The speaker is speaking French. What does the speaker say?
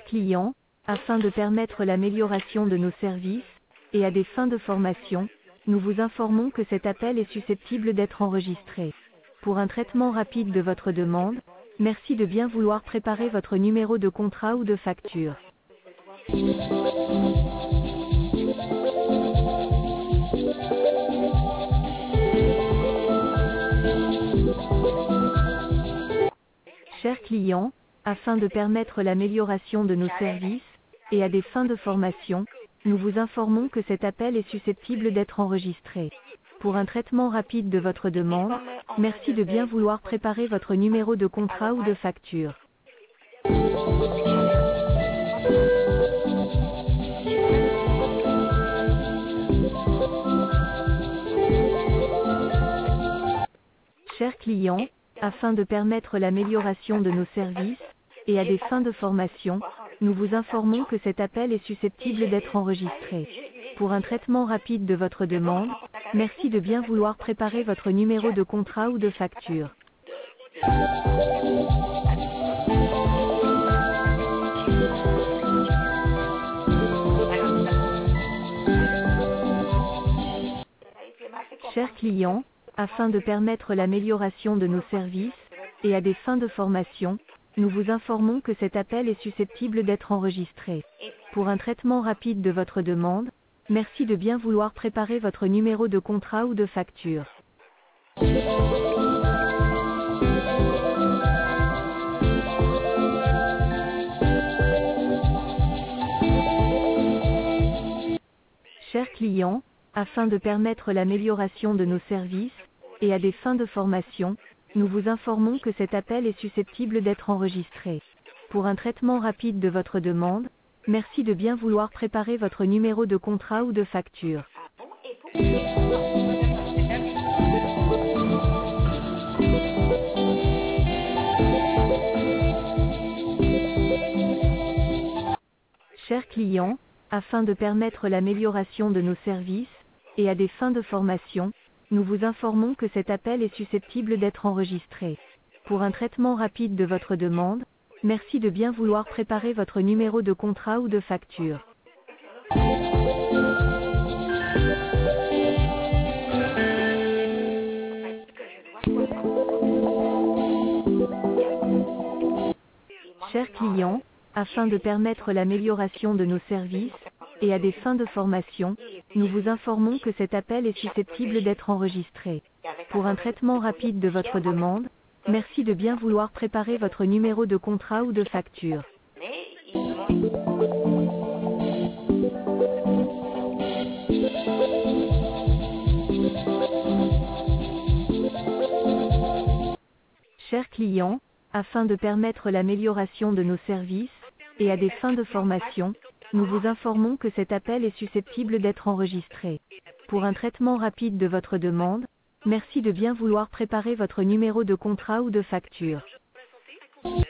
client, afin de permettre l'amélioration de nos services, et à des fins de formation, nous vous informons que cet appel est susceptible d'être enregistré. Pour un traitement rapide de votre demande, merci de bien vouloir préparer votre numéro de contrat ou de facture. Chers clients, afin de permettre l'amélioration de nos services, et à des fins de formation, nous vous informons que cet appel est susceptible d'être enregistré. Pour un traitement rapide de votre demande, merci de bien vouloir préparer votre numéro de contrat ou de facture. Chers clients, afin de permettre l'amélioration de nos services, et à des fins de formation, nous vous informons que cet appel est susceptible d'être enregistré. Pour un traitement rapide de votre demande, merci de bien vouloir préparer votre numéro de contrat ou de facture. Chers clients, afin de permettre l'amélioration de nos services, et à des fins de formation, nous vous informons que cet appel est susceptible d'être enregistré. Pour un traitement rapide de votre demande, merci de bien vouloir préparer votre numéro de contrat ou de facture. Chers clients, afin de permettre l'amélioration de nos services, et à des fins de formation, nous vous informons que cet appel est susceptible d'être enregistré. Pour un traitement rapide de votre demande, merci de bien vouloir préparer votre numéro de contrat ou de facture. Chers clients, afin de permettre l'amélioration de nos services, et à des fins de formation, nous vous informons que cet appel est susceptible d'être enregistré. Pour un traitement rapide de votre demande, merci de bien vouloir préparer votre numéro de contrat ou de facture. Chers clients, afin de permettre l'amélioration de nos services, et à des fins de formation, nous vous informons que cet appel est susceptible d'être enregistré. Pour un traitement rapide de votre demande, merci de bien vouloir préparer votre numéro de contrat ou de facture. Chers clients, afin de permettre l'amélioration de nos services, et à des fins de formation, nous vous informons que cet appel est susceptible d'être enregistré. Pour un traitement rapide de votre demande, merci de bien vouloir préparer votre numéro de contrat ou de facture.